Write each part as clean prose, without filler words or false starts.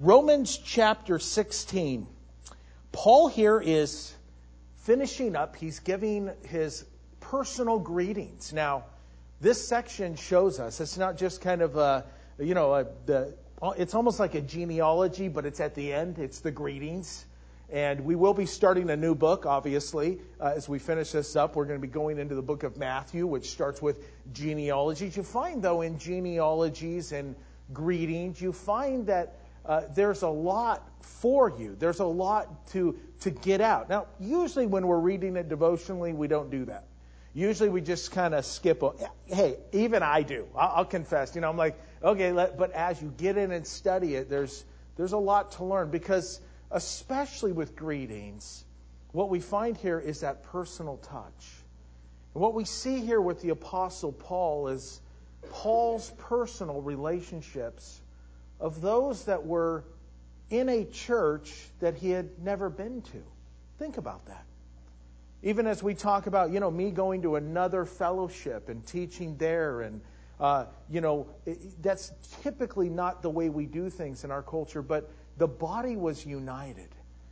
Romans chapter 16. Paul here is finishing up. He's giving his personal greetings. Now, this section shows us it's not just kind of it's almost like a genealogy, but it's at the end. It's the greetings. And we will be starting a new book, obviously. As we finish this up, we're going to be going into the book of Matthew, which starts with genealogies. You find, though, in genealogies and greetings, you find that there's a lot for you. There's a lot to get out. Now, usually when we're reading it devotionally, we don't do that. Usually we just kind of skip. Hey, even I do. I'll confess. I'm like, okay, but as you get in and study it, there's a lot to learn, because especially with greetings, what we find here is that personal touch. And what we see here with the Apostle Paul is Paul's personal relationships of those that were in a church that he had never been to. Think about that. Even as we talk about, me going to another fellowship and teaching there, and, that's typically not the way we do things in our culture, but the body was united.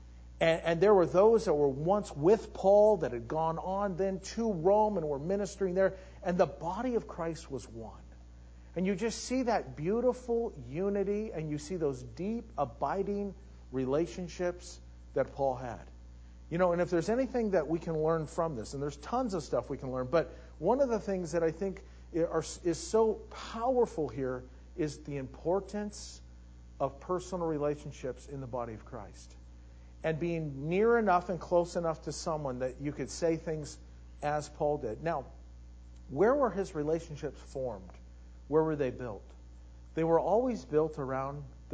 And there were those that were once with Paul that had gone on then to Rome and were ministering there, and the body of Christ was one. And you just see that beautiful unity, and you see those deep, abiding relationships that Paul had. And if there's anything that we can learn from this, and there's tons of stuff we can learn, but one of the things that I think is so powerful here is the importance of personal relationships in the body of Christ. And being near enough and close enough to someone that you could say things as Paul did. Now, where were his relationships formed? Where were they built? They were always built around the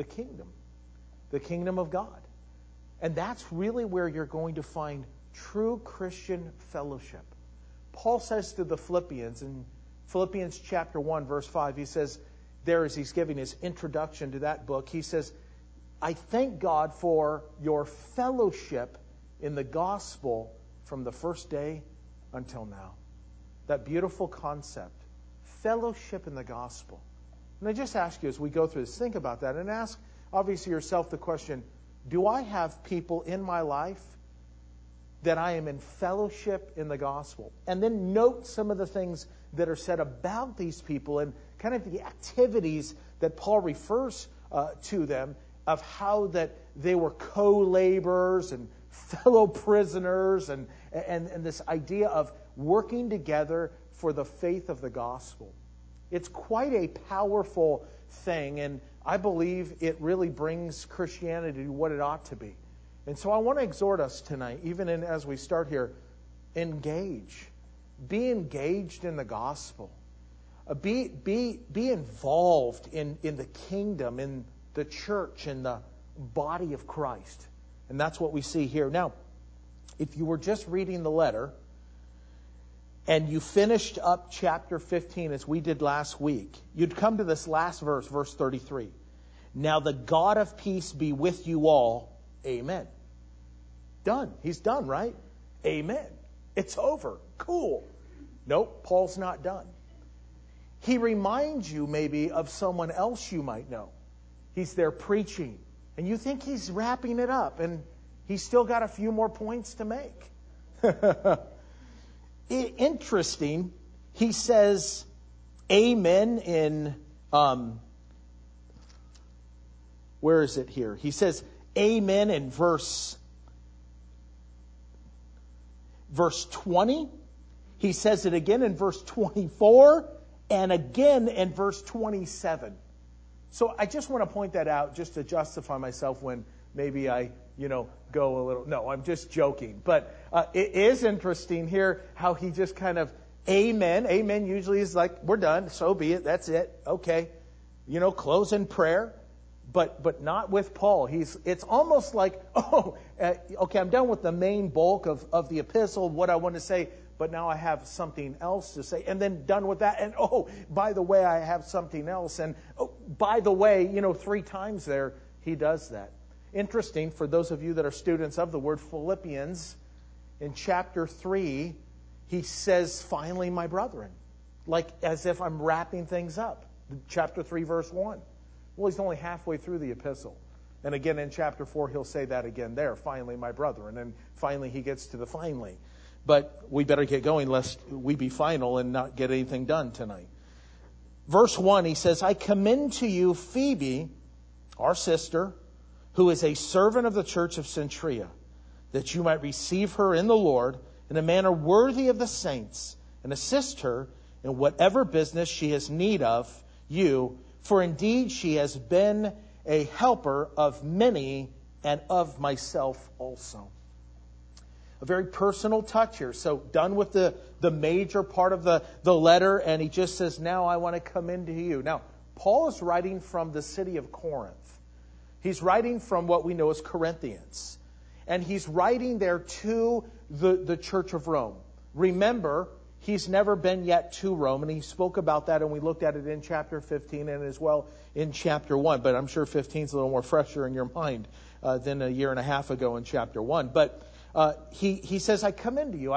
kingdom of God. And that's really where you're going to find true Christian fellowship. Paul says to the Philippians, in Philippians chapter 1, verse 5, he says, there as he's giving his introduction to that book, he says, I thank God for your fellowship in the gospel from the first day until now. That beautiful concept. Fellowship in the gospel. And I just ask you as we go through this, think about that and ask, obviously, yourself the question, do I have people in my life that I am in fellowship in the gospel? And then note some of the things that are said about these people and kind of the activities that Paul refers to them, of how that they were co-laborers and fellow prisoners and this idea of working together for the faith of the gospel. It's quite a powerful thing, and I believe it really brings Christianity to what it ought to be. And so I want to exhort us tonight, even as we start here, engage. Be engaged in the gospel. Be involved in the kingdom, in the church, in the body of Christ. And that's what we see here. Now, if you were just reading the letter, and you finished up chapter 15 as we did last week, you'd come to this last verse, verse 33. Now the God of peace be with you all. Amen. Done. He's done, right? Amen. It's over. Cool. Nope, Paul's not done. He reminds you maybe of someone else you might know. He's there preaching, and you think he's wrapping it up, and he's still got a few more points to make. Interesting, he says amen in, where is it here? He says amen in verse 20. He says it again in verse 24 and again in verse 27. So I just want to point that out just to justify myself when maybe I, go a little. No, I'm just joking. But it is interesting here how he just kind of, amen. Amen usually is like, we're done. So be it. That's it. Okay. Close in prayer. But not with Paul. It's almost like, okay, I'm done with the main bulk of the epistle, what I want to say, but now I have something else to say. And then done with that. And, by the way, I have something else. And, by the way, 3 times there, he does that. Interesting, for those of you that are students of the word Philippians, in chapter 3, he says, finally, my brethren, like as if I'm wrapping things up. Chapter 3, verse 1. Well, he's only halfway through the epistle. And again in chapter 4, he'll say that again there, finally, my brethren. And finally, he gets to the finally. But we better get going lest we be final and not get anything done tonight. Verse 1, he says, I commend to you Phoebe, our sister, who is a servant of the church of Cenchrea, that you might receive her in the Lord in a manner worthy of the saints, and assist her in whatever business she has need of you, for indeed she has been a helper of many and of myself also. A very personal touch here. So done with the major part of the letter, and he just says, now I want to commend to you. Now, Paul is writing from the city of Corinth. He's writing from what we know as Corinthians. And he's writing there to the Church of Rome. Remember, he's never been yet to Rome, and he spoke about that, and we looked at it in chapter 15 and as well in chapter 1. But I'm sure 15 is a little more fresher in your mind than a year and a half ago in chapter 1. But he says, I commend to you.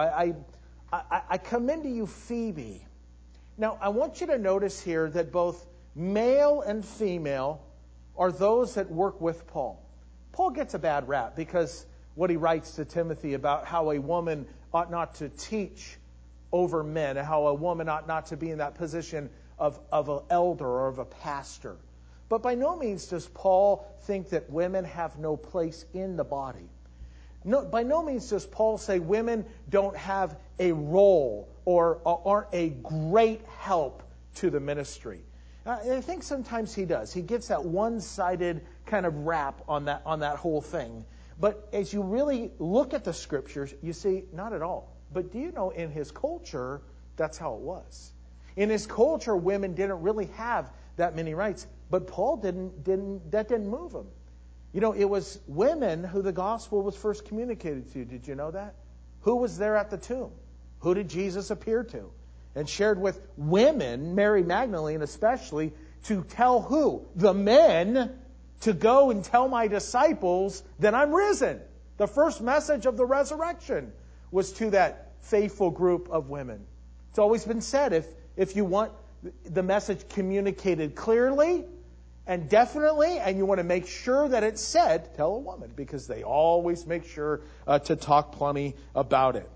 I commend to you Phoebe. Now, I want you to notice here that both male and female are those that work with Paul. Paul gets a bad rap because what he writes to Timothy about how a woman ought not to teach over men, and how a woman ought not to be in that position of an elder or of a pastor. But by no means does Paul think that women have no place in the body. No, by no means does Paul say women don't have a role or aren't a great help to the ministry. I think sometimes he does. He gets that one-sided kind of rap on that whole thing. But as you really look at the scriptures, you see, not at all. But do you know, in his culture, that's how it was. In his culture, women didn't really have that many rights. But Paul didn't move him. You know, it was women who the gospel was first communicated to. Did you know that? Who was there at the tomb? Who did Jesus appear to? And shared with women, Mary Magdalene especially, to tell who? The men, to go and tell my disciples that I'm risen. The first message of the resurrection was to that faithful group of women. It's always been said, if you want the message communicated clearly and definitely, and you want to make sure that it's said, tell a woman, because they always make sure to talk plenty about it.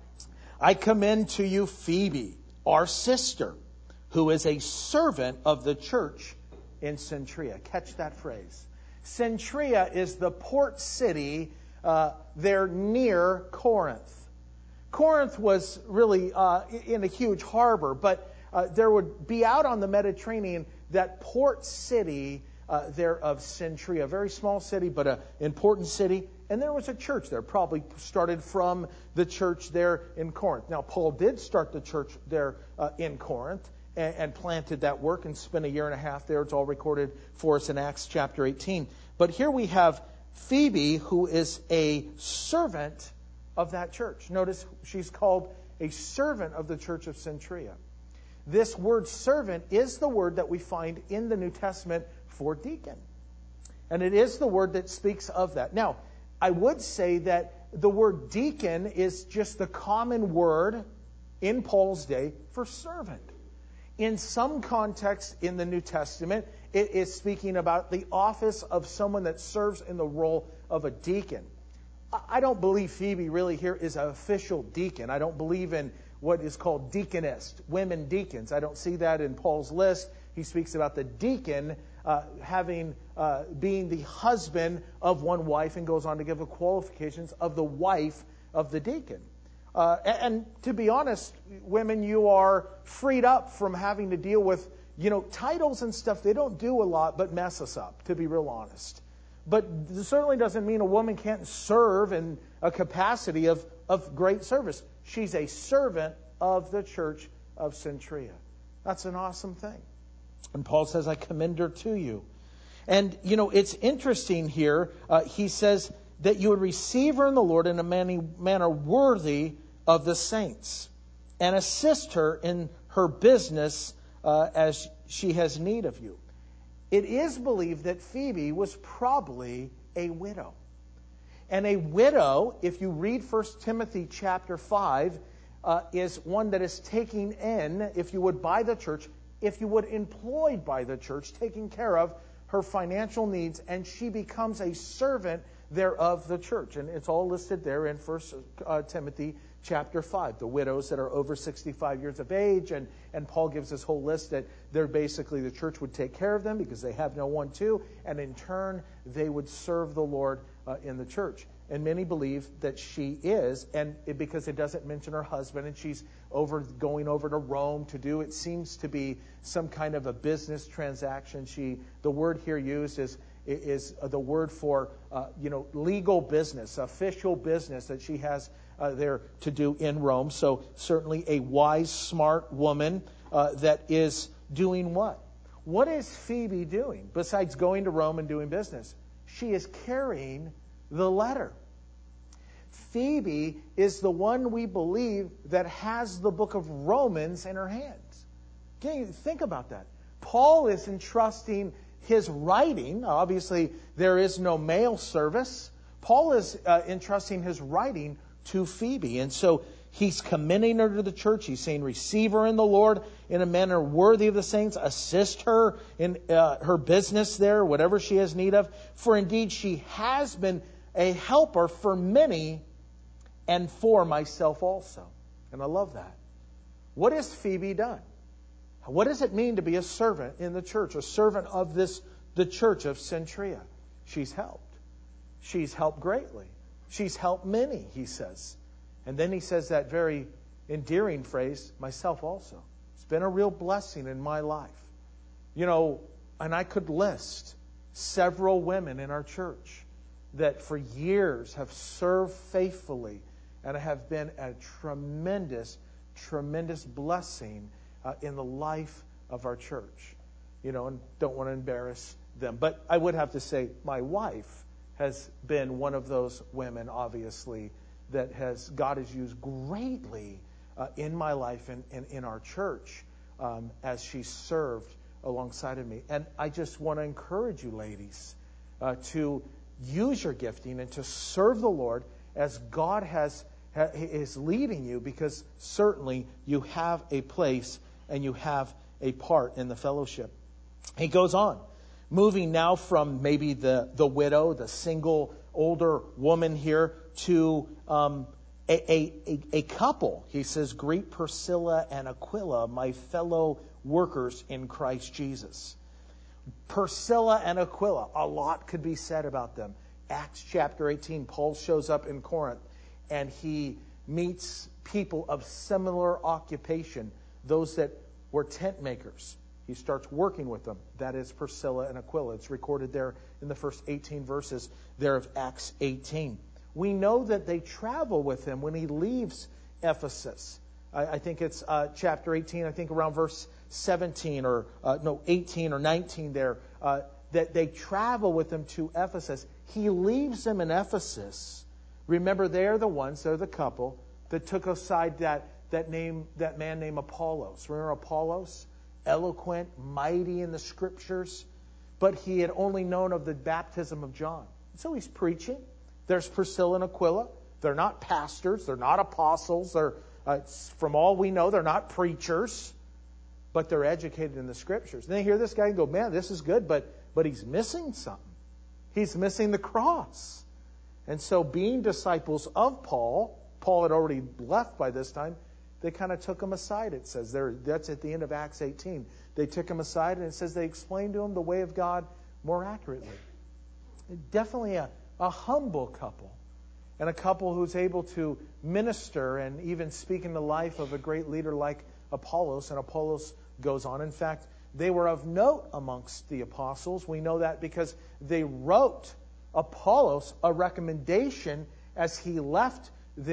I commend to you Phoebe, our sister, who is a servant of the church in Cenchrea. Catch that phrase. Cenchrea is the port city there near Corinth. Corinth was really in a huge harbor, but there would be out on the Mediterranean that port city there of Cenchrea, a very small city, but an important city. And there was a church there, probably started from the church there in Corinth. Now, Paul did start the church there in Corinth and planted that work and spent a year and a half there. It's all recorded for us in Acts chapter 18. But here we have Phoebe, who is a servant of that church. Notice she's called a servant of the church of Cenchrea. This word servant is the word that we find in the New Testament for deacon. And it is the word that speaks of that. Now, I would say that the word deacon is just the common word in Paul's day for servant. In some context in the New Testament, it is speaking about the office of someone that serves in the role of a deacon. I don't believe Phoebe really here is an official deacon. I don't believe in what is called deaconess, women deacons. I don't see that in Paul's list. He speaks about the deacon being the husband of one wife, and goes on to give the qualifications of the wife of the deacon. And to be honest, women, you are freed up from having to deal with, titles and stuff. They don't do a lot but mess us up, to be real honest. But it certainly doesn't mean a woman can't serve in a capacity of great service. She's a servant of the church of Cenchrea. That's an awesome thing. And Paul says, I commend her to you. And, it's interesting here. He says that you would receive her in the Lord in a manner worthy of the saints, and assist her in her business as she has need of you. It is believed that Phoebe was probably a widow. And a widow, if you read 1 Timothy chapter 5, is one that is taking in, if you would, by the church, if you would, employed by the church, taken care of her financial needs, and she becomes a servant there of the church. And it's all listed there in 1 Timothy chapter 5, the widows that are over 65 years of age. And Paul gives this whole list that they're basically, the church would take care of them because they have no one to, and in turn, they would serve the Lord in the church. And many believe that she is, because it doesn't mention her husband, and she's going over to Rome to do, it seems to be some kind of a business transaction. The word here used is the word for legal business, official business that she has there to do in Rome. So certainly a wise, smart woman that is doing what? What is Phoebe doing besides going to Rome and doing business? She is carrying the letter. Phoebe is the one we believe that has the book of Romans in her hands. Can you think about that? Paul is entrusting his writing. Obviously, there is no mail service. Paul is entrusting his writing to Phoebe. And so he's commending her to the church. He's saying, receive her in the Lord in a manner worthy of the saints. Assist her in her business there, whatever she has need of. For indeed, she has been a helper for many and for myself also. And I love that. What has Phoebe done? What does it mean to be a servant in the church, a servant of the church of Cenchrea? She's helped. She's helped greatly. She's helped many, he says. And then he says that very endearing phrase, myself also. It's been a real blessing in my life. And I could list several women in our church that for years have served faithfully and have been a tremendous, tremendous blessing in the life of our church. And don't want to embarrass them. But I would have to say my wife has been one of those women, obviously, that God has used greatly in my life and in our church as she served alongside of me. And I just want to encourage you, ladies, to use your gifting and to serve the Lord as God is leading you, because certainly you have a place and you have a part in the fellowship. He goes on, moving now from maybe the widow, the single older woman here, to a couple. He says, greet Priscilla and Aquila, my fellow workers in Christ Jesus. Priscilla and Aquila, a lot could be said about them. Acts chapter 18, Paul shows up in Corinth and he meets people of similar occupation, those that were tent makers. He starts working with them. That is Priscilla and Aquila. It's recorded there in the first 18 verses there of Acts 18. We know that they travel with him when he leaves Ephesus. I think it's chapter 18, I think around verse 17 or 18 or 19 there, that they travel with him to Ephesus. He leaves them in Ephesus. Remember, they're the ones, they're the couple that took aside that man named Apollos. Remember Apollos? Eloquent, mighty in the scriptures, but he had only known of the baptism of John. So he's preaching. There's Priscilla and Aquila. They're not pastors. They're not apostles. From all we know, they're not preachers, but they're educated in the scriptures. And they hear this guy and go, man, this is good, but he's missing something. He's missing the cross. And so being disciples of Paul had already left by this time, they kind of took him aside, it says there. That's at the end of Acts 18. They took him aside, and it says they explained to him the way of God more accurately. Definitely a humble couple, and a couple who's able to minister and even speak in the life of a great leader like Apollos. And Apollos goes on. In fact, they were of note amongst the apostles. We know that because they wrote Apollos a recommendation as he left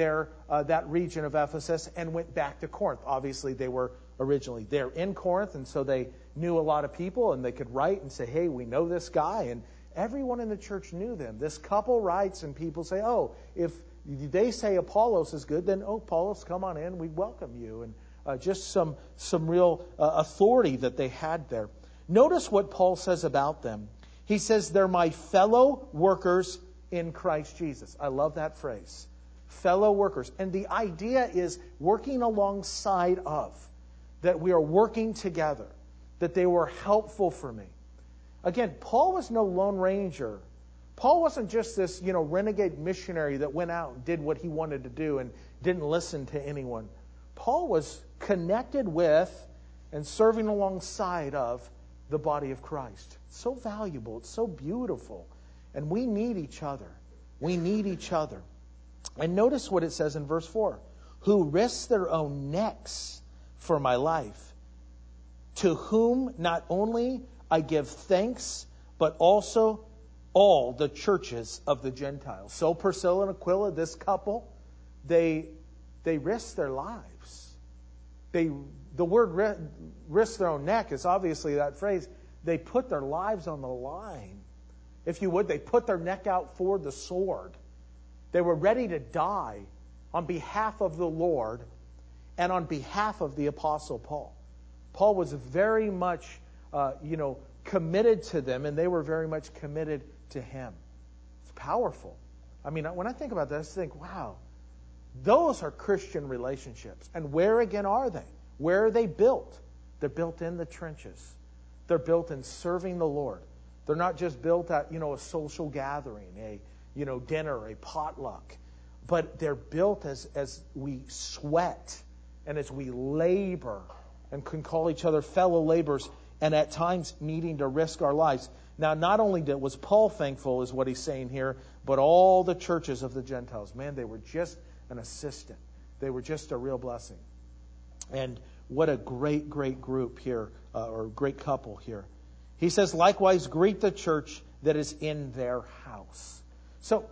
that region of Ephesus and went back to Corinth. Obviously, they were originally there in Corinth, and so they knew a lot of people, and they could write and say, hey, we know this guy, and everyone in the church knew them. This couple writes, and people say, oh, if they say Apollos is good, then, Apollos, come on in, we welcome you. And just some real authority that they had there. Notice what Paul says about them. He says, they're my fellow workers in Christ Jesus. I love that phrase. Fellow workers. And the idea is working alongside of, that we are working together, that they were helpful for me. Again, Paul was no lone ranger. Paul wasn't just this, renegade missionary that went out and did what he wanted to do and didn't listen to anyone. Paul was connected with and serving alongside of the body of Christ. It's so valuable. It's so beautiful. And we need each other. We need each other. And notice what it says in verse 4. Who risked their own necks for my life, to whom not only I give thanks, but also all the churches of the Gentiles. So Priscilla and Aquila, this couple, they risked their lives. The word risk their own neck is obviously that phrase. They put their lives on the line. If you would, they put their neck out for the sword. They were ready to die on behalf of the Lord and on behalf of the Apostle Paul. Paul was very much, committed to them, and they were very much committed to him. It's powerful. I mean, when I think about this, I think, wow, those are Christian relationships. And where again are they? Where are they built? They're built in the trenches. They're built in serving the Lord. They're not just built at, a social gathering, a dinner, a potluck. But they're built as we sweat and as we labor and can call each other fellow laborers and at times needing to risk our lives. Now, not only was Paul thankful, is what he's saying here, but all the churches of the Gentiles. Man, they were just an assistant. They were just a real blessing. And what a great, great group here, or great couple here. He says, likewise, greet the church that is in their house. So,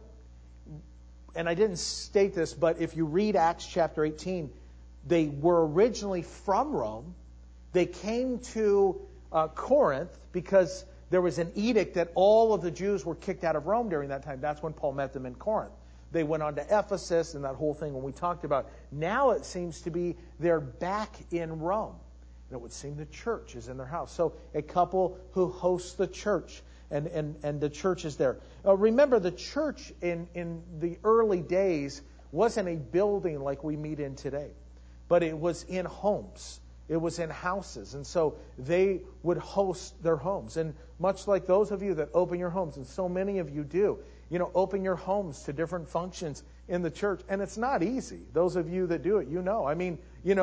and I didn't state this, but if you read Acts chapter 18, they were originally from Rome. They came to Corinth because there was an edict that all of the Jews were kicked out of Rome during that time. That's when Paul met them in Corinth. They went on to Ephesus and that whole thing when we talked about. Now it seems to be they're back in Rome. And it would seem the church is in their house. So a couple who hosts the church. And the church is there. Remember, the church in the early days wasn't a building like we meet in today. But it was in homes. It was in houses. And so they would host their homes. And much like those of you that open your homes, and so many of you do, open your homes to different functions in the church. And it's not easy. Those of you that do it, I mean,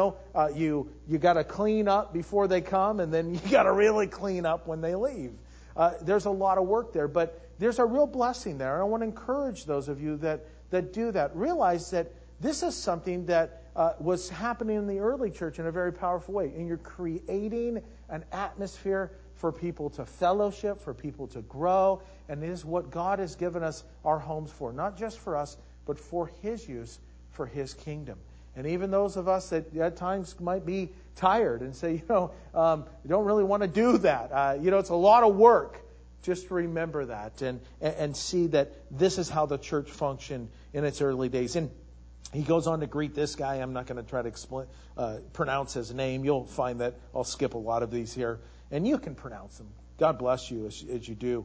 you got to clean up before they come, and then you got to really clean up when they leave. There's a lot of work there, but there's a real blessing there. And I want to encourage those of you that do that. Realize that this is something that was happening in the early church in a very powerful way. And you're creating an atmosphere for people to fellowship, for people to grow. And it is what God has given us our homes for. Not just for us, but for His use, for His kingdom. And even those of us that at times might be tired and say, don't really want to do that. It's a lot of work. Just remember that and see that this is how the church functioned in its early days. And he goes on to greet this guy. I'm not going to try to pronounce his name. You'll find that I'll skip a lot of these here. And you can pronounce them. God bless you as you do.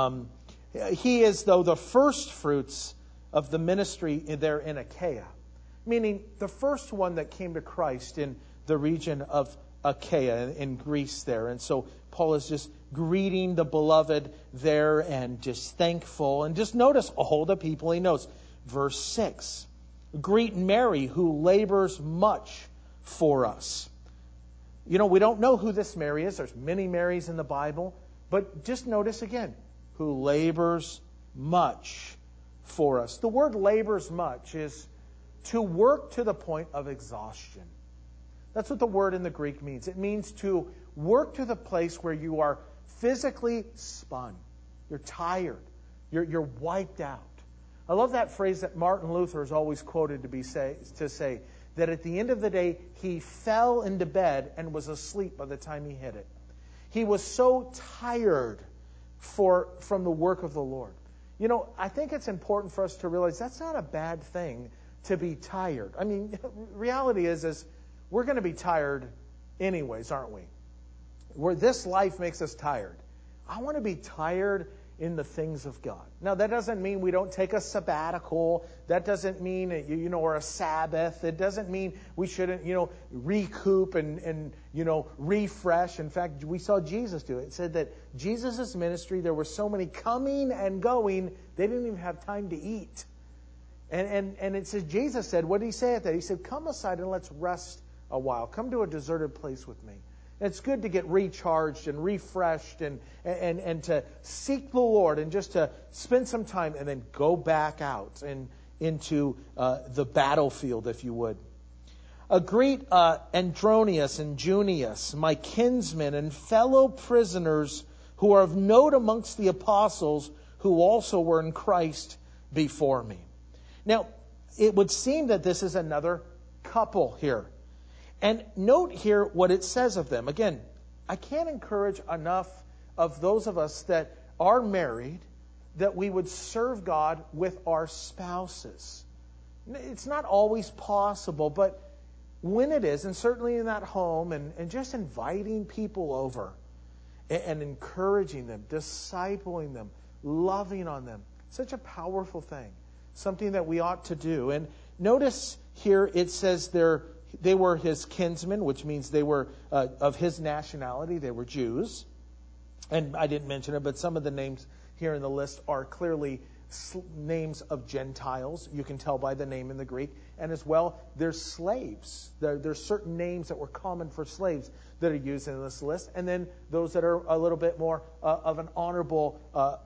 He is, though, the first fruits of the ministry there in Achaia. Meaning the first one that came to Christ in the region of Achaia in Greece there. And so Paul is just greeting the beloved there and just thankful. And just notice all the people he knows. Verse 6. Greet Mary, who labors much for us. We don't know who this Mary is. There's many Marys in the Bible. But just notice again, who labors much for us. The word labors much is to work to the point of exhaustion. That's what the word in the Greek means. It means to work to the place where you are physically spun. You're tired. You're wiped out. I love that phrase that Martin Luther is always quoted to say that at the end of the day, he fell into bed and was asleep by the time he hit it. He was so tired from the work of the Lord. I think it's important for us to realize that's not a bad thing to be tired. I mean, reality is we're going to be tired anyways, aren't we? This life makes us tired. I want to be tired in the things of God. Now, that doesn't mean we don't take a sabbatical. That doesn't mean, or a Sabbath. It doesn't mean we shouldn't, recoup and refresh. In fact, we saw Jesus do it. It said that Jesus' ministry, there were so many coming and going, they didn't even have time to eat. And it says, Jesus said, what did he say at that? He said, come aside and let's rest a while. Come to a deserted place with me. It's good to get recharged and refreshed and to seek the Lord and just to spend some time and then go back out and into the battlefield, if you would. Greet Andronius and Junius, my kinsmen and fellow prisoners who are of note amongst the apostles who also were in Christ before me. Now, it would seem that this is another couple here. And note here what it says of them. Again, I can't encourage enough of those of us that are married that we would serve God with our spouses. It's not always possible, but when it is, and certainly in that home, and just inviting people over and encouraging them, discipling them, loving on them, such a powerful thing, something that we ought to do. And notice here it says they were his kinsmen, which means they were of his nationality. They were Jews. And I didn't mention it, but some of the names here in the list are clearly names of Gentiles. You can tell by the name in the Greek. And as well, there's slaves. There's certain names that were common for slaves that are used in this list. And then those that are a little bit more of an honorable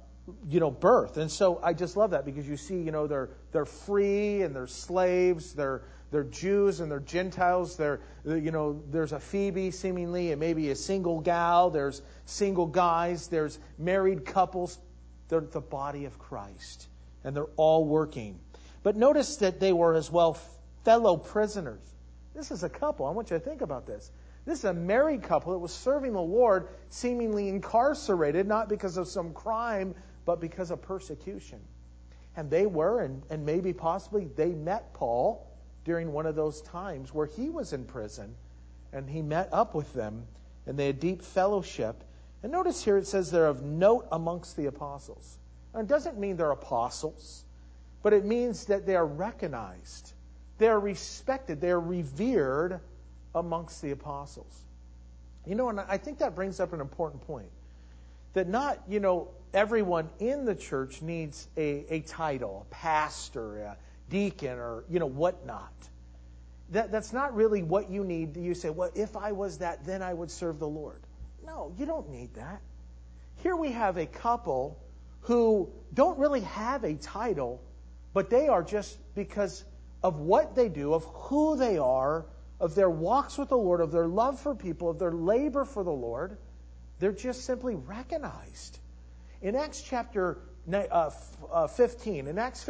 birth. And so I just love that because you see, they're free and they're slaves. They're Jews and they're Gentiles. There's a Phoebe seemingly and maybe a single gal. There's single guys. There's married couples. They're the body of Christ. And they're all working. But notice that they were as well fellow prisoners. This is a couple. I want you to think about this. This is a married couple that was serving the Lord, seemingly incarcerated, not because of some crime, but because of persecution. And they were, and maybe possibly they met Paul during one of those times where he was in prison, and he met up with them, and they had deep fellowship. And notice here it says they're of note amongst the apostles. Now, it doesn't mean they're apostles, but it means that they are recognized, they are respected, they are revered amongst the apostles. And I think that brings up an important point. That not, everyone in the church needs a title, a pastor, a deacon, or, whatnot. That's not really what you need. You say, well, if I was that, then I would serve the Lord. No, you don't need that. Here we have a couple who don't really have a title, but they are just because of what they do, of who they are, of their walks with the Lord, of their love for people, of their labor for the Lord, they're just simply recognized. In Acts chapter 15,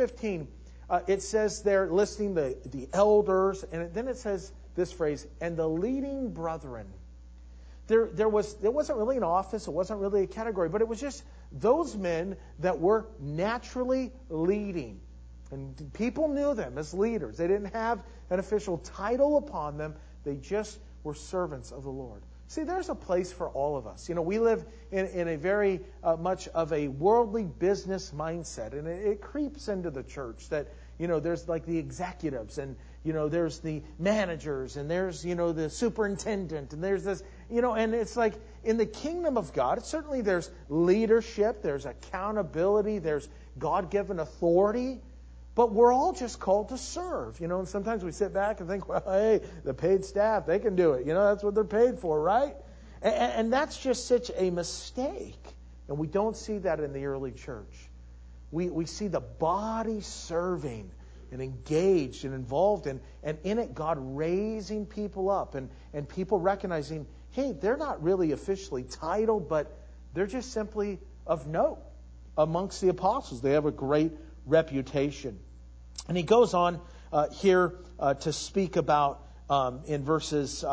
it says they're listing the elders, and then it says this phrase, and the leading brethren. There wasn't really an office, it wasn't really a category, but it was just those men that were naturally leading. And people knew them as leaders. They didn't have an official title upon them. They just were servants of the Lord. See, there's a place for all of us. We live in a very much of a worldly business mindset, and it creeps into the church that, there's like the executives, and, there's the managers, and there's, the superintendent, and there's this, and it's like in the kingdom of God, certainly there's leadership, there's accountability, there's God-given authority. But we're all just called to serve, and sometimes we sit back and think, well, hey, the paid staff, they can do it. That's what they're paid for, right? And that's just such a mistake. And we don't see that in the early church. We see the body serving and engaged and involved, and in it, God raising people up and people recognizing, hey, they're not really officially titled, but they're just simply of note amongst the apostles. They have a great reputation. And he goes on here to speak about in verses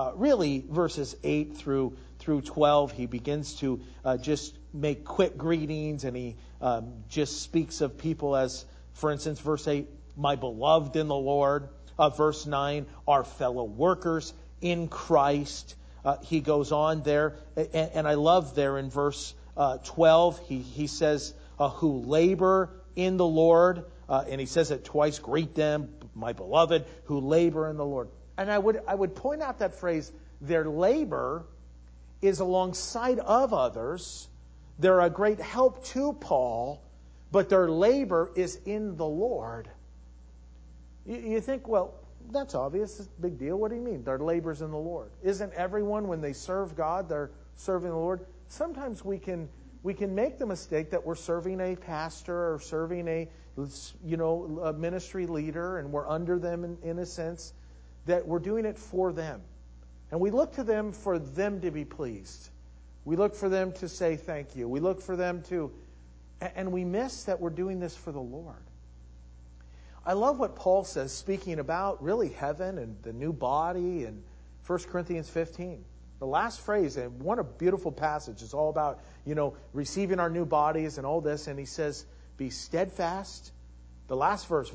8 through 12. He begins to just make quick greetings, and he just speaks of people as, for instance, verse 8, my beloved in the Lord. Verse 9, our fellow workers in Christ. He goes on there, and I love there in verse 12, he says, who labor in the Lord. And he says it twice, greet them, my beloved, who labor in the Lord. And I would point out that phrase, their labor is alongside of others. They're a great help to Paul, but their labor is in the Lord. You think, well, that's obvious. It's a big deal. What do you mean? Their labor's in the Lord. Isn't everyone, when they serve God, they're serving the Lord? Sometimes we can make the mistake that we're serving a pastor or serving a ministry leader, and we're under them in a sense, that we're doing it for them. And we look to them for them to be pleased. We look for them to say thank you. We look for them to... And we miss that we're doing this for the Lord. I love what Paul says, speaking about really heaven and the new body in 1 Corinthians 15. The last phrase, and what a beautiful passage. It's all about, receiving our new bodies and all this. And he says, be steadfast. The last verse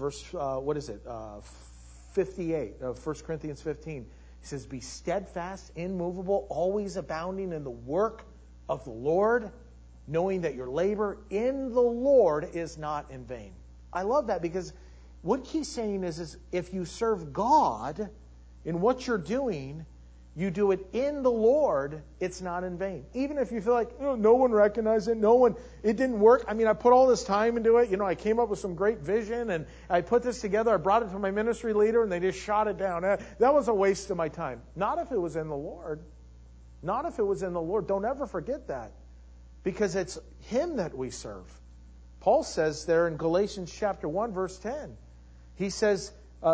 58 of 1 Corinthians 15. He says, be steadfast, immovable, always abounding in the work of the Lord, knowing that your labor in the Lord is not in vain. I love that, because what he's saying is if you serve God in what you're doing, you do it in the Lord, it's not in vain. Even if you feel like, no one recognized it, it didn't work. I mean, I put all this time into it. I came up with some great vision, and I put this together. I brought it to my ministry leader, and they just shot it down. That was a waste of my time. Not if it was in the Lord. Not if it was in the Lord. Don't ever forget that, because it's Him that we serve. Paul says there in Galatians chapter 1, verse 10, he says,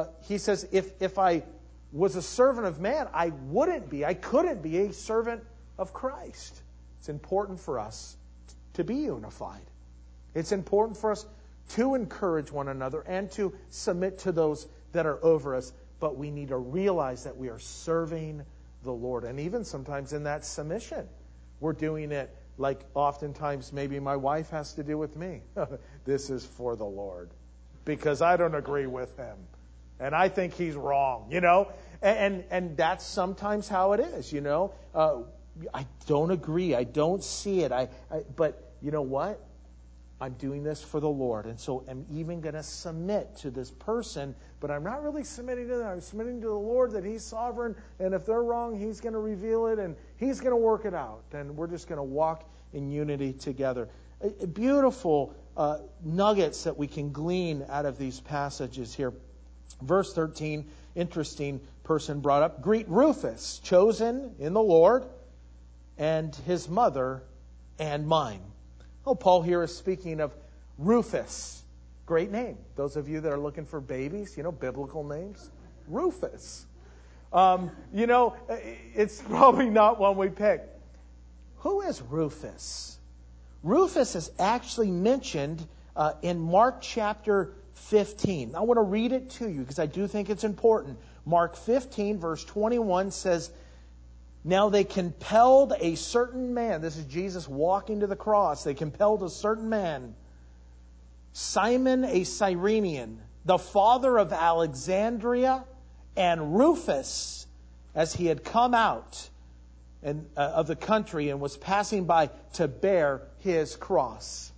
if I was a servant of man, I couldn't be a servant of Christ. It's important for us to be unified. It's important for us to encourage one another and to submit to those that are over us. But we need to realize that we are serving the Lord. And even sometimes in that submission, we're doing it like oftentimes maybe my wife has to do with me. This is for the Lord, because I don't agree with him. And I think he's wrong, And that's sometimes how it is, I don't agree. I don't see it. But you know what? I'm doing this for the Lord. And so I'm even going to submit to this person, but I'm not really submitting to them. I'm submitting to the Lord, that He's sovereign. And if they're wrong, He's going to reveal it and He's going to work it out. And we're just going to walk in unity together. Beautiful nuggets that we can glean out of these passages here. Verse 13, interesting person brought up. Greet Rufus, chosen in the Lord, and his mother and mine. Oh, Paul here is speaking of Rufus. Great name. Those of you that are looking for babies, biblical names. Rufus. It's probably not one we picked. Who is Rufus? Rufus is actually mentioned in Mark chapter 15. I want to read it to you because I do think it's important. Mark 15, verse 21 says, now they compelled a certain man. This is Jesus walking to the cross. They compelled a certain man, Simon a Cyrenian, the father of Alexandria, and Rufus, as he had come out of the country and was passing by to bear his cross.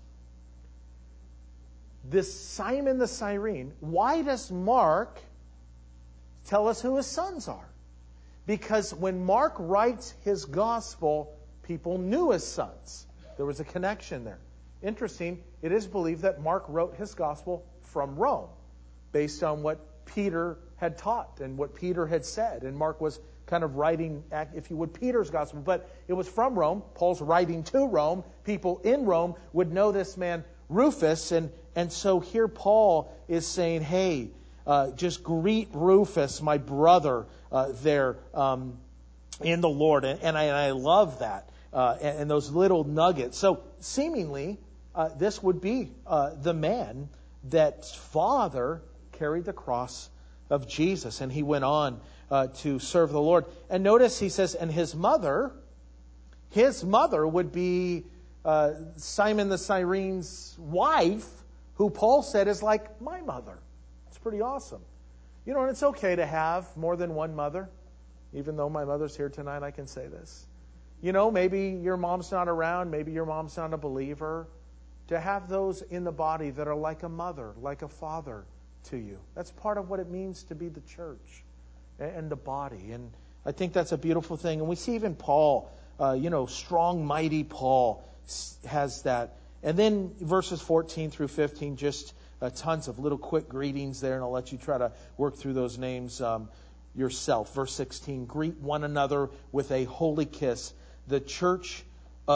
This Simon the Cyrene, why does Mark tell us who his sons are? Because when Mark writes his gospel, people knew his sons. There was a connection there. Interesting, it is believed that Mark wrote his gospel from Rome, based on what Peter had taught and what Peter had said. And Mark was kind of writing, if you would, Peter's gospel. But it was from Rome. Paul's writing to Rome. People in Rome would know this man Rufus. And so here Paul is saying, hey, just greet Rufus, my brother, there in the Lord. And I love that. And those little nuggets. So seemingly, this would be the man that Father carried the cross of Jesus. And he went on to serve the Lord. And notice he says, and his mother would be Simon the Cyrene's wife, who Paul said is like my mother. It's pretty awesome. And it's okay to have more than one mother. Even though my mother's here tonight, I can say this. Maybe your mom's not around. Maybe your mom's not a believer. to have those in the body that are like a mother, like a father to you. That's part of what it means to be the church and the body. And I think that's a beautiful thing. And we see even Paul, strong, mighty Paul has that. And then verses 14 through 15, just tons of little quick greetings there, and I'll let you try to work through those names yourself. Verse 16, greet one another with a holy kiss. The churches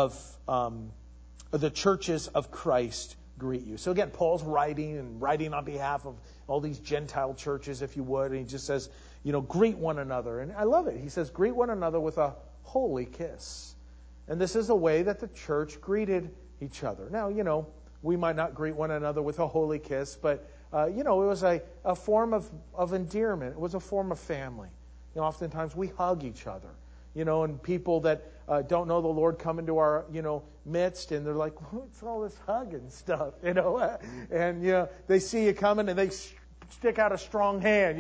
of Christ greet you. So again, Paul's writing on behalf of all these Gentile churches, if you would, and he just says, greet one another. And I love it. He says, greet one another with a holy kiss. And this is a way that the church greeted each other. Now, we might not greet one another with a holy kiss, but, it was a form of endearment. It was a form of family. Oftentimes we hug each other, and people that don't know the Lord come into our, midst, and they're like, what's all this hugging stuff, and, they see you coming and they stick out a strong hand,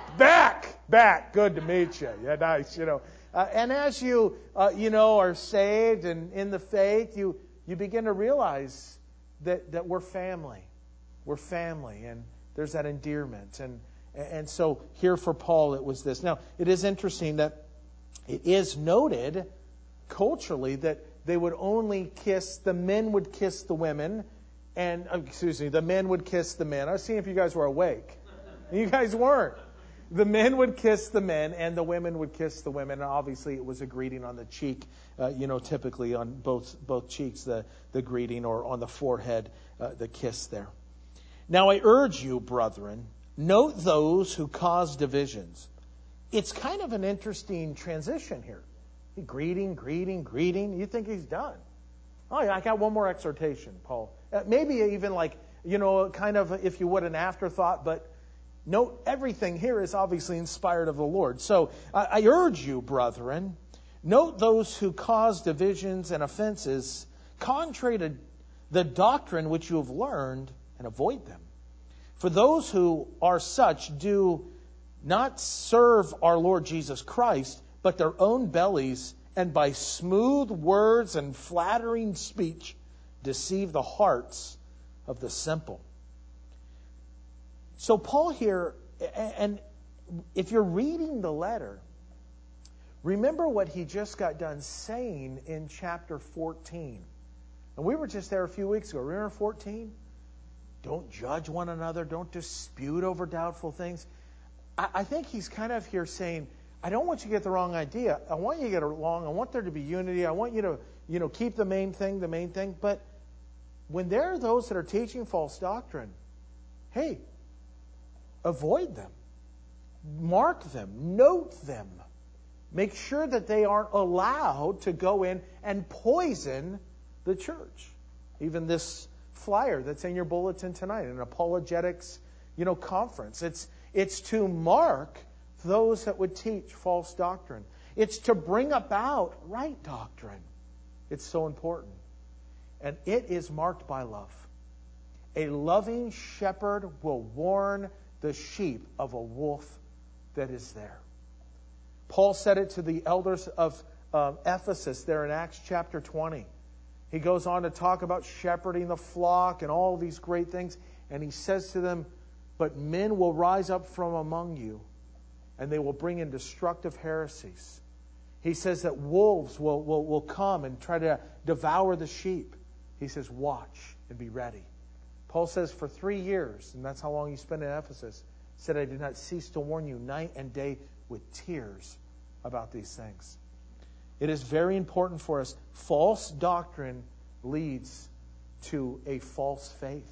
back, good to meet you. Yeah, nice, and as you, are saved and in the faith, you begin to realize that we're family. We're family, and there's that endearment. And so here for Paul, it was this. Now, it is interesting that it is noted culturally that they would only kiss, the men would kiss the women, and, the men would kiss the men. I was seeing if you guys were awake. You guys weren't. The men would kiss the men, and the women would kiss the women. And obviously, it was a greeting on the cheek, typically on both cheeks, the greeting, or on the forehead, the kiss there. Now, I urge you, brethren, note those who cause divisions. It's kind of an interesting transition here. Greeting. You think he's done. Oh, yeah, I got one more exhortation, Paul. Maybe even kind of, if you would, an afterthought, but note, everything here is obviously inspired of the Lord. So I urge you, brethren, note those who cause divisions and offenses contrary to the doctrine which you have learned, and avoid them. For those who are such do not serve our Lord Jesus Christ, but their own bellies, and by smooth words and flattering speech deceive the hearts of the simple. So Paul here, and if you're reading the letter, remember what he just got done saying in chapter 14. And we were just there a few weeks ago. Remember 14? Don't judge one another. Don't dispute over doubtful things. I think he's kind of here saying, I don't want you to get the wrong idea. I want you to get along. I want there to be unity. I want you to, keep the main thing. But when there are those that are teaching false doctrine, hey, avoid them. Mark them. Note them. Make sure that they aren't allowed to go in and poison the church. Even this flyer that's in your bulletin tonight, an apologetics, conference. It's to mark those that would teach false doctrine. It's to bring about right doctrine. It's so important. And it is marked by love. A loving shepherd will warn the sheep of a wolf that is there. Paul said it to the elders of Ephesus there in Acts chapter 20. He goes on to talk about shepherding the flock and all these great things. And he says to them, but men will rise up from among you, and they will bring in destructive heresies. He says that wolves will come and try to devour the sheep. He says, watch and be ready. Paul says for 3 years, and that's how long he spent in Ephesus, said, I did not cease to warn you night and day with tears about these things. It is very important for us. False doctrine leads to a false faith.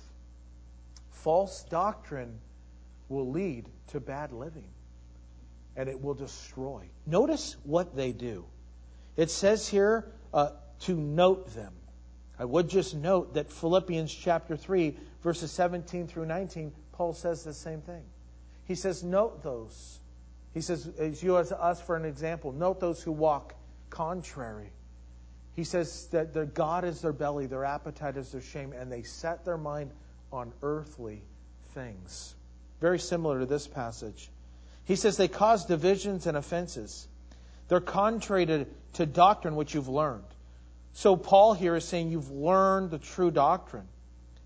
False doctrine will lead to bad living, and it will destroy. Notice what they do. It says here to note them. I would just note that Philippians chapter 3, verses 17 through 19, Paul says the same thing. He says, note those. He says, as you as us for an example, note those who walk contrary. He says that their God is their belly, their appetite is their shame, and they set their mind on earthly things. Very similar to this passage. He says they cause divisions and offenses. They're contrary to doctrine which you've learned. So Paul here is saying you've learned the true doctrine.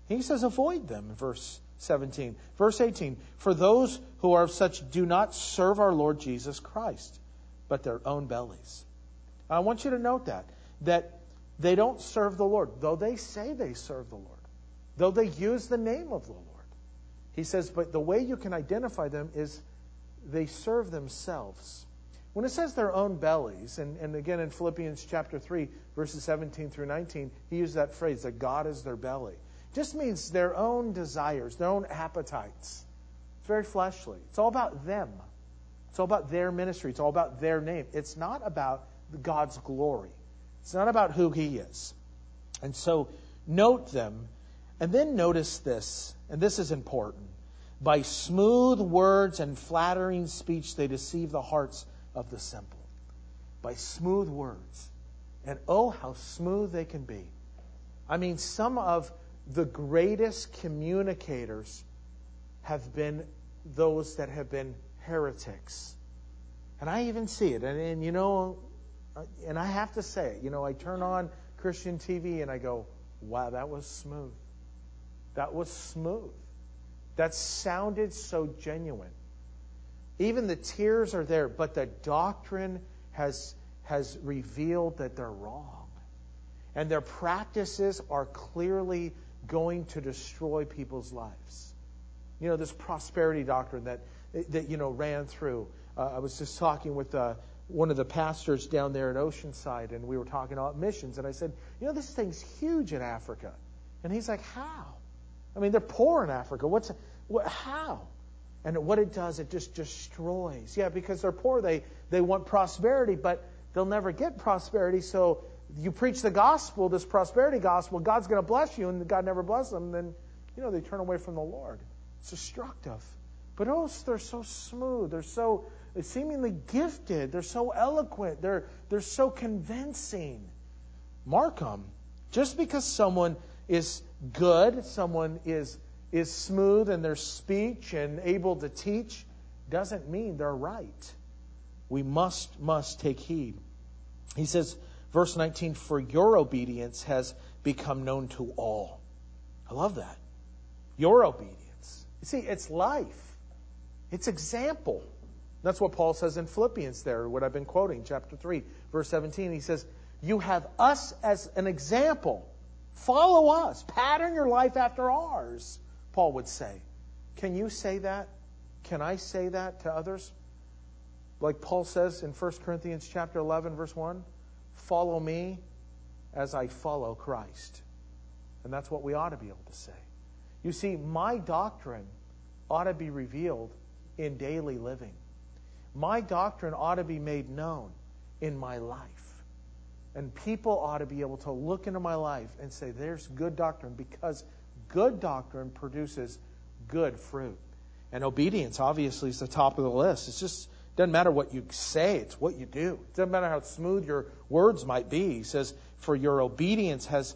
He says avoid them in verse 17. Verse 18, for those who are of such do not serve our Lord Jesus Christ, but their own bellies. I want you to note that they don't serve the Lord, though they say they serve the Lord, though they use the name of the Lord. He says, but the way you can identify them is they serve themselves. When it says their own bellies, and again in Philippians chapter 3, verses 17 through 19, he used that phrase, that God is their belly. It just means their own desires, their own appetites. It's very fleshly. It's all about them. It's all about their ministry. It's all about their name. It's not about God's glory. It's not about who He is. And so note them, and then notice this, and this is important. By smooth words and flattering speech, they deceive the hearts of the simple. By smooth words. And oh, how smooth they can be. I mean, some of the greatest communicators have been those that have been heretics. And I even see it. And you know, and I have to say it. You know, I turn on Christian TV and I go, wow, that was smooth. That was smooth. That sounded so genuine. Even the tears are there, but the doctrine has revealed that they're wrong. And their practices are clearly going to destroy people's lives. You know, this prosperity doctrine that ran through. I was just talking with one of the pastors down there in Oceanside, and we were talking about missions. And I said, you know, this thing's huge in Africa. And he's like, how? I mean, they're poor in Africa. How? And what it does, it just destroys. Yeah, because they're poor, they want prosperity, but they'll never get prosperity. So you preach the gospel, this prosperity gospel, God's going to bless you, and God never blesses them. Then, you know, they turn away from the Lord. It's destructive. But they're so smooth. They're so seemingly gifted. They're so eloquent. They're so convincing. Mark them. Just because someone is good, someone is smooth in their speech and able to teach, doesn't mean they're right. We must take heed. He says, verse 19, for your obedience has become known to all. I love that. Your obedience. You see, it's life. It's example. That's what Paul says in Philippians there, what I've been quoting, chapter 3, verse 17. He says, you have us as an example. Follow us. Pattern your life after ours, Paul would say. Can you say that? Can I say that to others? Like Paul says in 1 Corinthians chapter 11, verse 1, follow me as I follow Christ. And that's what we ought to be able to say. You see, my doctrine ought to be revealed in daily living. My doctrine ought to be made known in my life. And people ought to be able to look into my life and say, there's good doctrine, because good doctrine produces good fruit. And obedience, obviously, is the top of the list. It's just, doesn't matter what you say, it's what you do. It doesn't matter how smooth your words might be. He says, for your obedience has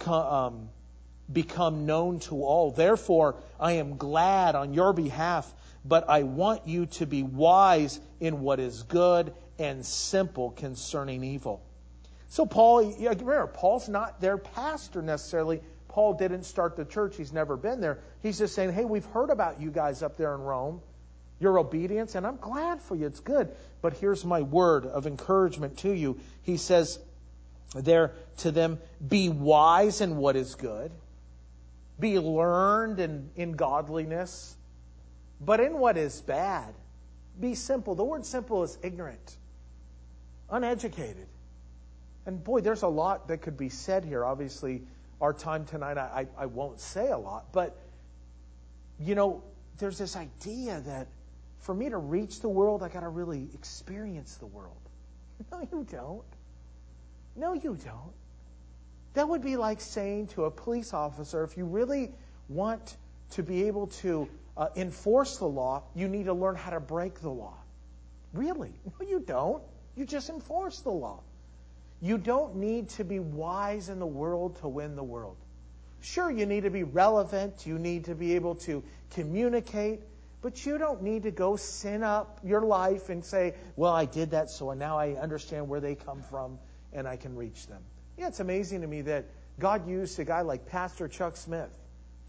become known to all. Therefore, I am glad on your behalf, but I want you to be wise in what is good and simple concerning evil. So Paul, remember, Paul's not their pastor necessarily. Paul didn't start the church. He's never been there. He's just saying, hey, we've heard about you guys up there in Rome, your obedience, and I'm glad for you. It's good. But here's my word of encouragement to you. He says there to them, be wise in what is good. Be learned in godliness. But in what is bad, be simple. The word simple is ignorant, uneducated. And boy, there's a lot that could be said here. Obviously, our time tonight, I won't say a lot. But, you know, there's this idea that for me to reach the world, I got to really experience the world. No, you don't. No, you don't. That would be like saying to a police officer, if you really want to be able to enforce the law, you need to learn how to break the law. Really? No, you don't. You just enforce the law. You don't need to be wise in the world to win the world. Sure, you need to be relevant. You need to be able to communicate. But you don't need to go sin up your life and say, well, I did that, so now I understand where they come from and I can reach them. Yeah, it's amazing to me that God used a guy like Pastor Chuck Smith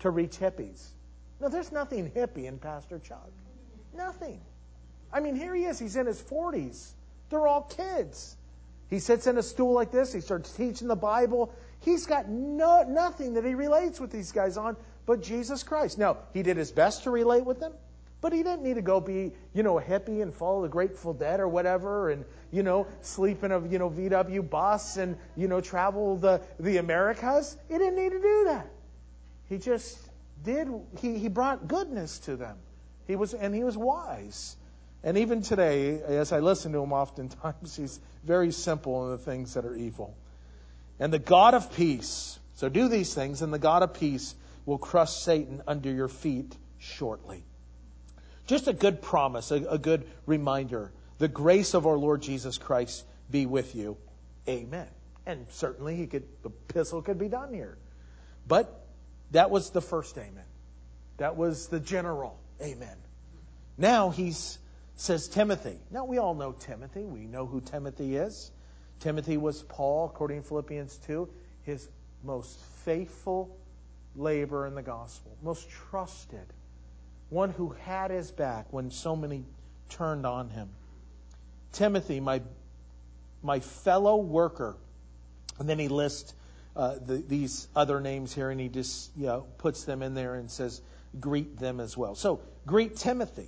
to reach hippies. No, there's nothing hippie in Pastor Chuck. Nothing. I mean, here he is. He's in his 40s. They're all kids. He sits in a stool like this. He starts teaching the Bible. He's got nothing that he relates with these guys on but Jesus Christ. Now, he did his best to relate with them, but he didn't need to go be, a hippie and follow the Grateful Dead or whatever and, sleep in a, VW bus and, travel the Americas. He didn't need to do that. He just did. He brought goodness to them. He was wise. And even today, as I listen to him oftentimes, he's very simple in the things that are evil. And the God of peace, so do these things, and the God of peace will crush Satan under your feet shortly. Just a good promise, a good reminder. The grace of our Lord Jesus Christ be with you. Amen. And certainly the epistle could be done here. But that was the first amen. That was the general amen. Now says Timothy. Now we all know Timothy. We know who Timothy is. Timothy was Paul, according to Philippians 2, his most faithful laborer in the gospel, most trusted, one who had his back when so many turned on him. Timothy, my fellow worker. And then he lists these other names here, and he just puts them in there and says, greet them as well. So greet Timothy.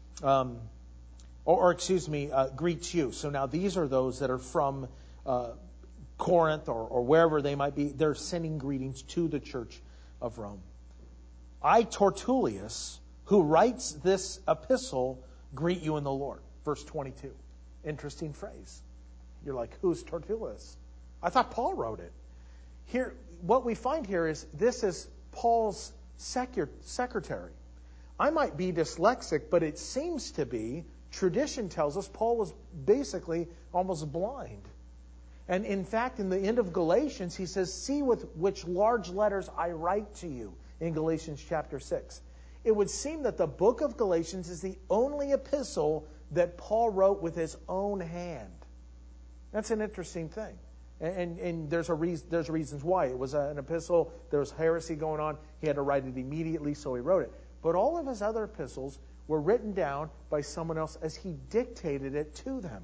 Greet you. So now these are those that are from Corinth or wherever they might be. They're sending greetings to the church of Rome. I, Tertullius, who writes this epistle, greet you in the Lord. Verse 22. Interesting phrase. You're like, who's Tertullius? I thought Paul wrote it. Here, what we find here is this is Paul's secretary. I might be dyslexic, but it seems to be, tradition tells us, Paul was basically almost blind. And in fact, in the end of Galatians, he says, see with which large letters I write to you, in Galatians chapter 6. It would seem that the book of Galatians is the only epistle that Paul wrote with his own hand. That's an interesting thing. And there's reasons why. It was an epistle, there was heresy going on, he had to write it immediately, so he wrote it. But all of his other epistles were written down by someone else as he dictated it to them.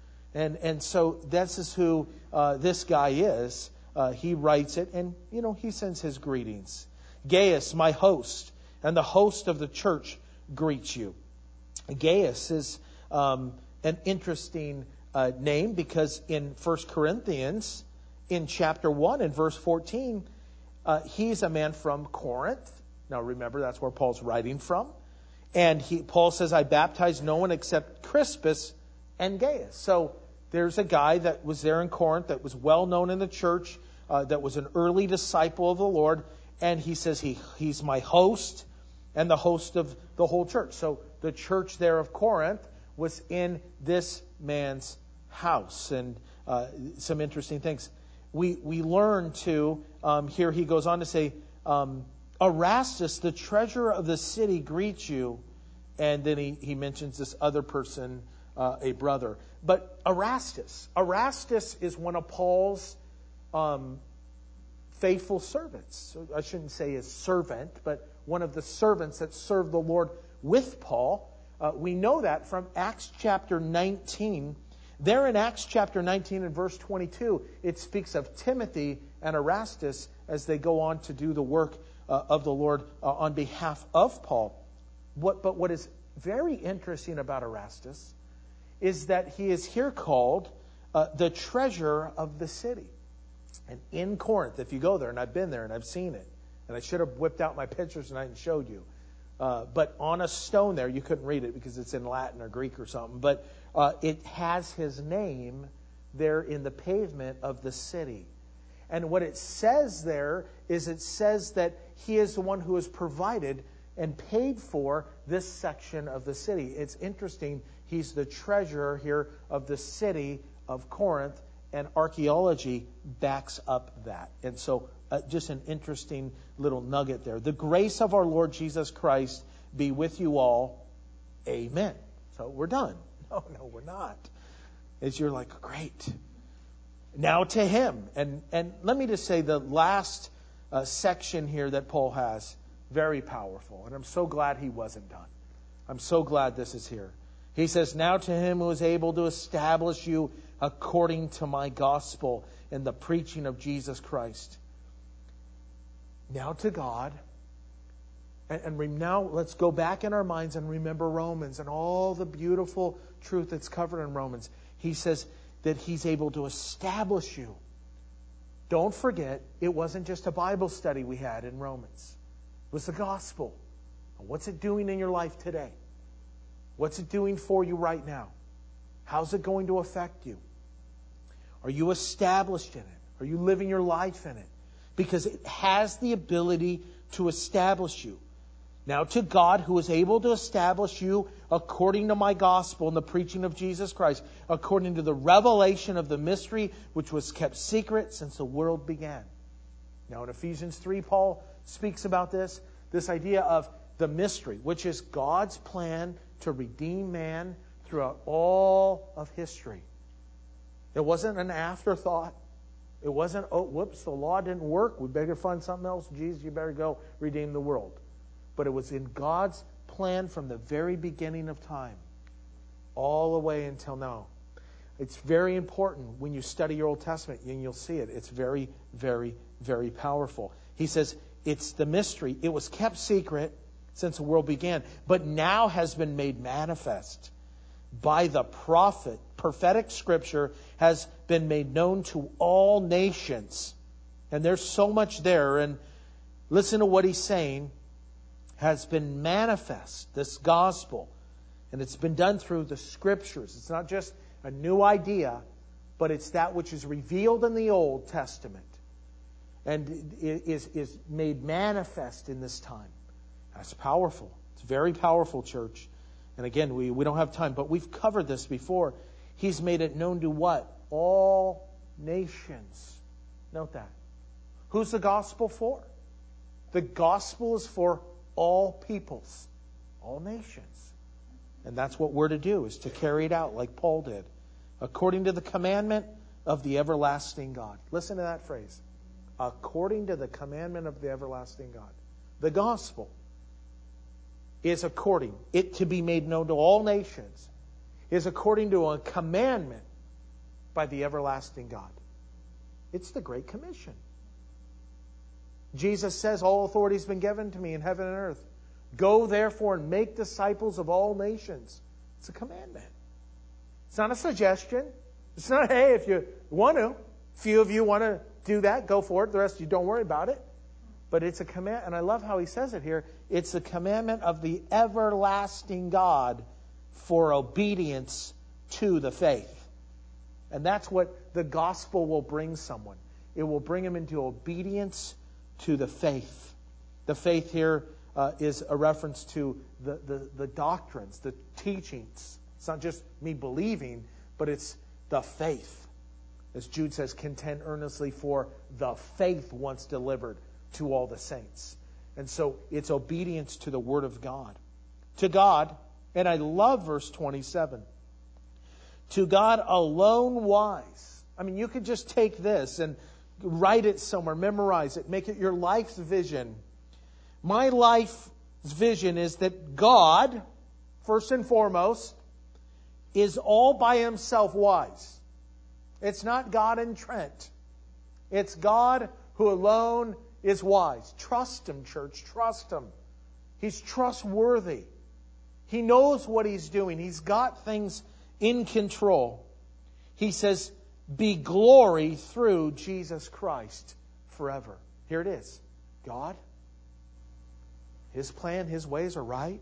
And so this is who this guy is. He writes it, and, he sends his greetings. Gaius, my host, and the host of the church greet you. Gaius is an interesting name because in 1 Corinthians, in chapter 1 and verse 14, he's a man from Corinth. Now remember, that's where Paul's writing from. And Paul says, I baptized no one except Crispus and Gaius. So there's a guy that was there in Corinth that was well known in the church, that was an early disciple of the Lord. And he says he's my host and the host of the whole church. So the church there of Corinth was in this man's house. And some interesting things. We learn to, here he goes on to say, Erastus, the treasurer of the city, greets you. And then he mentions this other person, a brother. But Erastus is one of Paul's faithful servants. I shouldn't say his servant, but one of the servants that served the Lord with Paul. We know that from Acts chapter 19. There in Acts chapter 19 and verse 22, it speaks of Timothy and Erastus as they go on to do the work of the Lord on behalf of Paul. But what is very interesting about Erastus is that he is here called the treasurer of the city. And in Corinth, if you go there, and I've been there and I've seen it, and I should have whipped out my pictures tonight and showed you. But on a stone there, you couldn't read it because it's in Latin or Greek or something, but it has his name there in the pavement of the city. And what it says there is it says that he is the one who has provided and paid for this section of the city. It's interesting. He's the treasurer here of the city of Corinth, and archaeology backs up that. And so just an interesting little nugget there. The grace of our Lord Jesus Christ be with you all. Amen. So we're done. No, we're not. As you're like, great. Now to him. And let me just say the last section here that Paul has, Very powerful. And I'm so glad he wasn't done. I'm so glad this is here. He says, now to him who is able to establish you according to my gospel and the preaching of Jesus Christ. Now to God. And now let's go back in our minds and remember Romans and all the beautiful truth that's covered in Romans. He says that he's able to establish you. Don't forget, it wasn't just a Bible study we had in Romans. It was the gospel. What's it doing in your life today? What's it doing for you right now? How's it going to affect you? Are you established in it? Are you living your life in it? Because it has the ability to establish you. Now to God who is able to establish you according to my gospel and the preaching of Jesus Christ, according to the revelation of the mystery which was kept secret since the world began. Now in Ephesians 3, Paul speaks about this idea of the mystery, which is God's plan to redeem man throughout all of history. It wasn't an afterthought. It wasn't, oh, whoops, the law didn't work. We better find something else. Jesus, you better go redeem the world. But it was in God's plan from the very beginning of time, all the way until now. It's very important when you study your Old Testament, and you'll see it. It's very, very, very powerful. He says, it's the mystery. It was kept secret since the world began, but now has been made manifest by the prophet. Prophetic scripture has been made known to all nations. And there's so much there. And listen to what he's saying. Has been manifest, this gospel. And it's been done through the scriptures. It's not just a new idea, but it's that which is revealed in the Old Testament and is made manifest in this time. That's powerful. It's very powerful, church. And again, we don't have time, but we've covered this before. He's made it known to what? All nations. Note that. Who's the gospel for? The gospel is for all peoples, all nations. And that's what we're to do, is to carry it out like Paul did, according to the commandment of the everlasting God. Listen to that phrase. According to the commandment of the everlasting God. The gospel is according, it to be made known to all nations, is according to a commandment by the everlasting God. It's the Great Commission. Jesus says, all authority has been given to me in heaven and earth. Go therefore and make disciples of all nations. It's a commandment. It's not a suggestion. It's not, hey, if you want to, a few of you want to do that, go for it. The rest of you don't worry about it. But it's a command, and I love how he says it here. It's a commandment of the everlasting God for obedience to the faith. And that's what the gospel will bring someone. It will bring him into obedience to the faith. The faith here is a reference to the doctrines, the teachings. It's not just me believing, but it's the faith. As Jude says, contend earnestly for the faith once delivered to all the saints. And so it's obedience to the Word of God. To God, and I love verse 27, to God alone wise. I mean, you could just take this and write it somewhere, memorize it, make it your life's vision. My life's vision is that God, first and foremost, is all by himself wise. It's not God and Trent. It's God who alone is wise. Trust him, church. Trust him. He's trustworthy. He knows what he's doing. He's got things in control. He says, be glory through Jesus Christ forever. Here it is. God, his plan, his ways are right.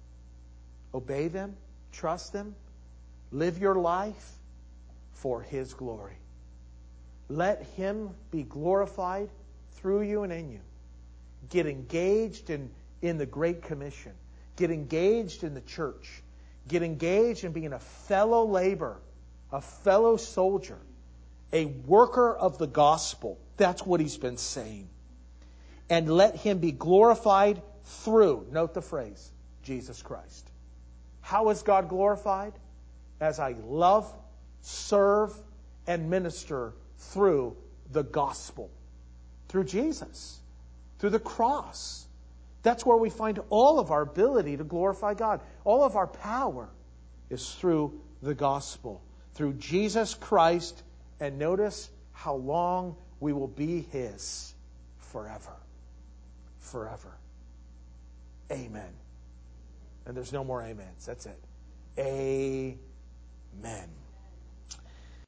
Obey them. Trust them. Live your life for his glory. Let him be glorified through you and in you. Get engaged in the Great Commission. Get engaged in the church. Get engaged in being a fellow laborer, a fellow soldier, a worker of the gospel. That's what he's been saying. And let him be glorified through, note the phrase, Jesus Christ. How is God glorified? As I love, serve, and minister through the gospel. Through Jesus. Through the cross. That's where we find all of our ability to glorify God. All of our power is through the gospel, through Jesus Christ. And notice how long we will be His. Forever. Forever. Amen. And there's no more amens. That's it. Amen.